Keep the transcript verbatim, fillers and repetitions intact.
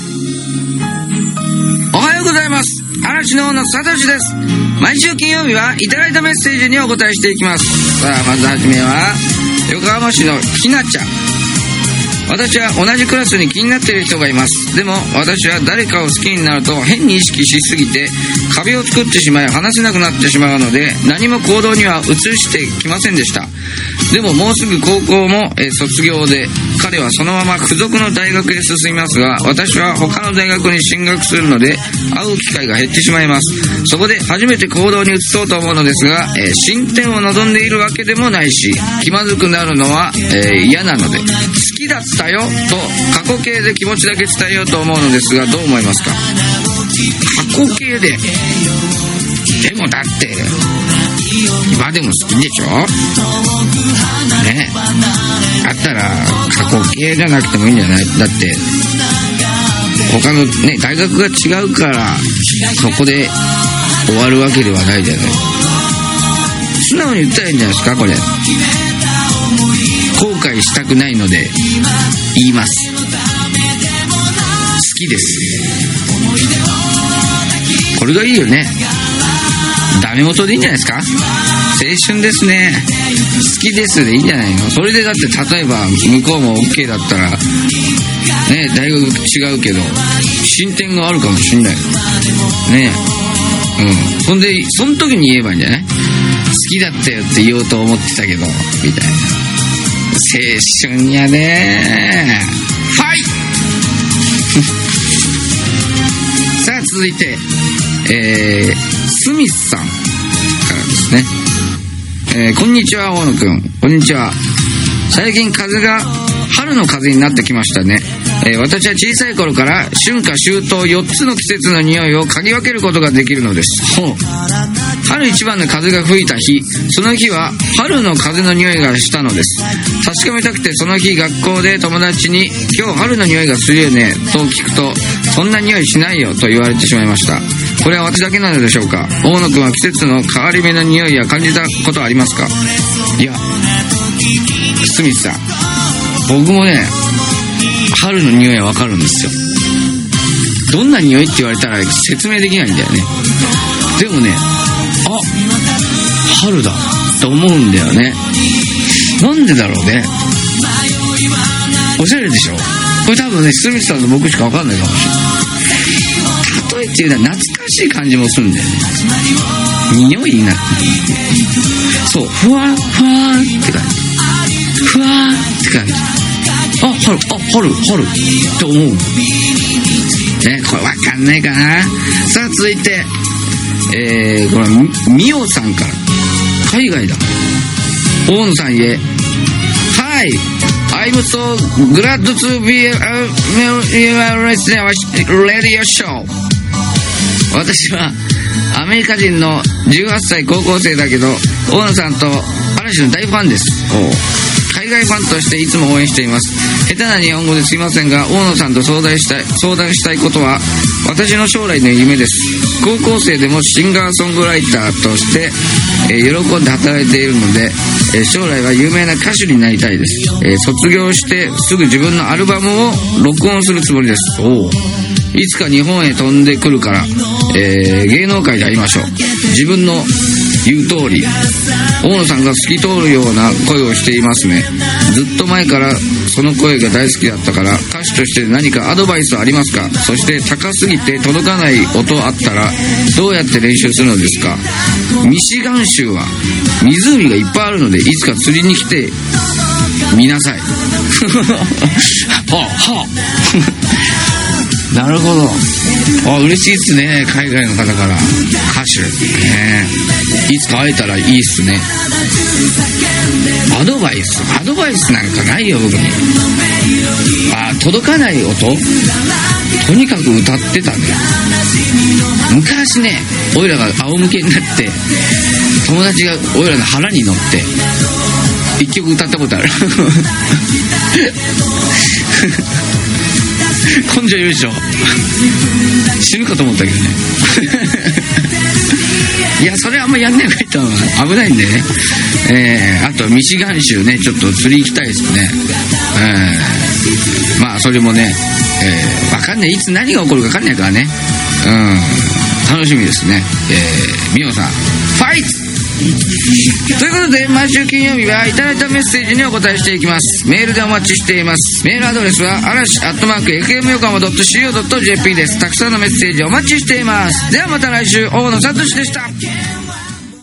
おはようございます。嵐の王のさとしです。毎週金曜日はいただいたメッセージにお答えしていきます。さあ、まずはじめは横浜市のひなちゃん。私は同じクラスに気になっている人がいます。でも私は誰かを好きになると変に意識しすぎて壁を作ってしまい話せなくなってしまうので、何も行動には移してきませんでした。でももうすぐ高校も、えー、卒業で、彼はそのまま付属の大学へ進みますが、私は他の大学に進学するので会う機会が減ってしまいます。そこで初めて行動に移そうと思うのですが、えー、進展を望んでいるわけでもないし、気まずくなるのは、えー、嫌なので、好きだったよと過去形で気持ちだけ伝えようと思うのですが、どう思いますか？過去形で。でもだって今でも好きでしょね。だったら過去形じゃなくてもいいんじゃない？だって他のね、大学が違うからそこで終わるわけではないじゃない。素直に言ったらいいんじゃないですか。これ後悔したくないので言います。好きです。これがいいよね。ダメ元でいいんじゃないですか。青春ですね。好きですでいいんじゃないの。それでだって例えば向こうも OK だったらね、大学違うけど進展があるかもしんないね。うん。ほんでその時に言えばいいんじゃない。好きだったよって言おうと思ってたけどみたいな。青春やねー。はいさあ続いてえー、スミスさんからですね。えー、こんにちは大野くん。こんにちは。最近風が春の風になってきましたね。えー、私は小さい頃から春夏秋冬よっつの季節の匂いを嗅ぎ分けることができるのです。ほう。春一番の風が吹いた日、その日は春の風の匂いがしたのです。確かめたくてその日学校で友達に今日春の匂いがするよねと聞くと、そんな匂いしないよと言われてしまいました。これは私だけなのでしょうか。大野くんは季節の変わり目の匂いや感じたことはありますか？いや、スミスさん、僕もね春の匂いはわかるんですよ。どんな匂いって言われたら説明できないんだよね。でもね、あ、春だと思うんだよね。なんでだろうね。おしゃれでしょ。これ多分ね、スミスさんと僕しかわかんないかもしれない。例えっていうのは懐かしい感じもするんだよね。匂いになって、そう、ふわふわって感じ、ふわって感じ。あ、春、あ、春、春って思うね。これわかんないかな。さあ続いてえー、これミオさんから。海外だ。大野さんへ。はい、I'm so glad to be a radio show。 私はアメリカ人のじゅうはっさい高校生だけど、大野さんと嵐の大ファンです。海外ファンとしていつも応援しています。下手な日本語ですいませんが、大野さんと相談したい相談したいことは私の将来の夢です。高校生でもシンガーソングライターとして、えー、喜んで働いているので、えー、将来は有名な歌手になりたいです。えー、卒業してすぐ自分のアルバムを録音するつもりです。おー、いつか日本へ飛んでくるから、えー、芸能界で会いましょう。自分の言う通り大野さんが透き通るような声をしていますね。ずっと前からその声が大好きだったから、歌手として何かアドバイスありますか？そして高すぎて届かない音あったらどうやって練習するのですか？ミシガン州は湖がいっぱいあるので、いつか釣りに来てみなさい。はあはあなるほど。あ、嬉しいっすね。海外の方から歌手、ね、いつか会えたらいいっすね。アドバイスアドバイスなんかないよ僕に。あ、届かない音、とにかく歌ってたね。昔ね、おいらが仰向けになって友達がおいらの腹に乗って一曲歌ったことある。 根性優勝死ぬかと思ったけどねいやそれあんまやんない方がいいと思う。危ないんでね。えー、あとミシガン州ねちょっと釣り行きたいですね。えー、まあそれもね、えー、分かんない、いつ何が起こるか分かんないからね。うん、楽しみですね。えー、ミオさんファイトということで、毎週金曜日はいただいたメッセージにお答えしていきます。メールでお待ちしています。メールアドレスは嵐アットマーク エフエム 横浜 ドット シーオー ドット ジェーピー です。たくさんのメッセージお待ちしています。ではまた来週、大野聡でした。